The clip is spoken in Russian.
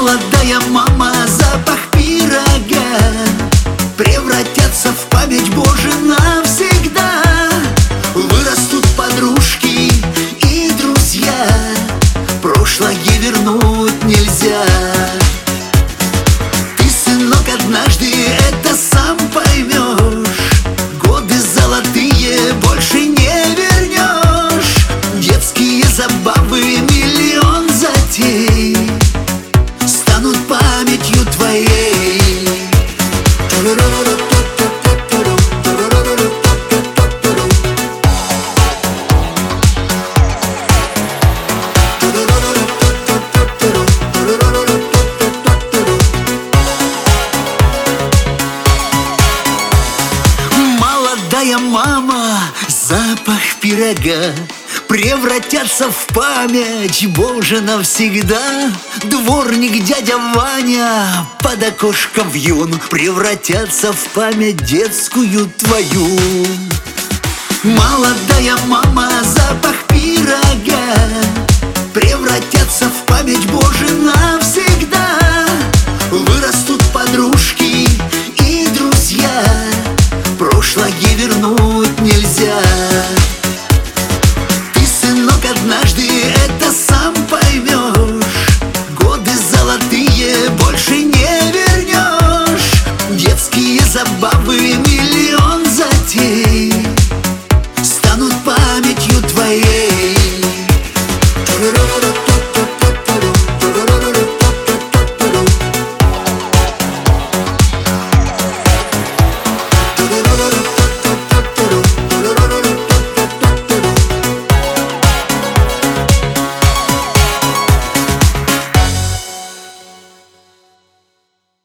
Молодая мама, запах пирога превратятся в память, Боже, навсегда. Вырастут подружки и друзья, прошлое вернуть нельзя. Ты, сынок, однажды это сам поймешь. Годы золотые больше не вернешь. Детские забавы, миллион затей станут памятью твоей. Молодая мама, запах пирога превратятся в память, Боже, навсегда. Дворник дядя Ваня под окошком вьюн превратятся в память детскую твою. Молодая мама, запах пирога превратятся в память, Боже, навсегда.